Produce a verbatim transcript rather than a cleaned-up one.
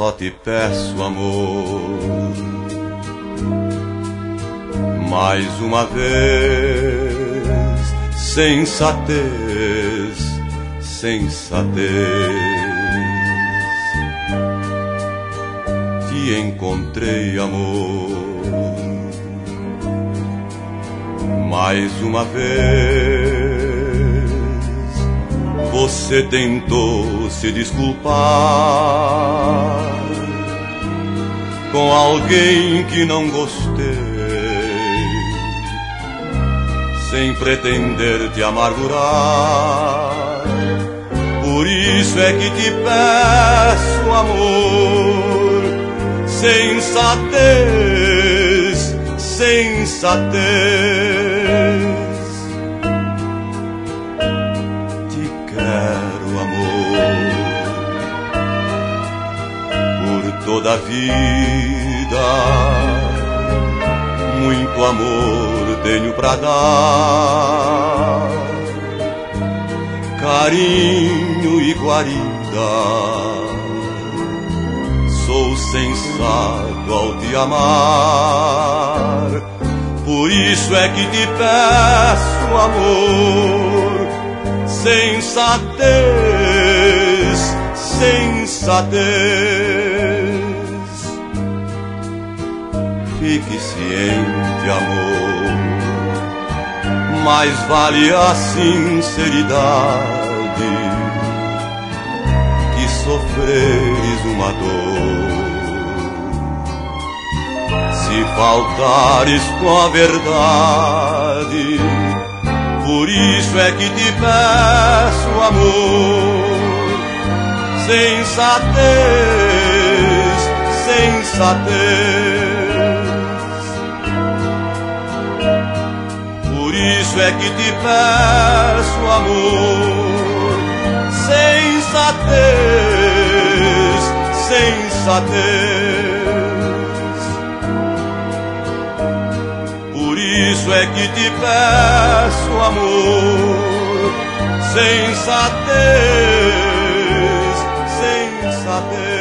só te peço, amor, mais uma vez, sensatez, sensatez. Te encontrei, amor, mais uma vez. Você tentou se desculpar com alguém que não gostei, sem pretender te amargurar. Por isso é que te peço, amor, sensatez, sensatez. Te quero, amor, por toda a vida. Muito amor tenho pra dar, carinho e guarida. Sou sensato ao te amar. Por isso é que te peço, amor, sensatez, sensatez. Fique ciente, amor, mais vale a sinceridade que sofreres uma dor. Se faltares com a verdade, por isso é que te peço, amor, sensatez, sensatez. Por isso é que te peço, amor, sensatez, sensatez. Por isso é que te peço, amor, sensatez, sensatez.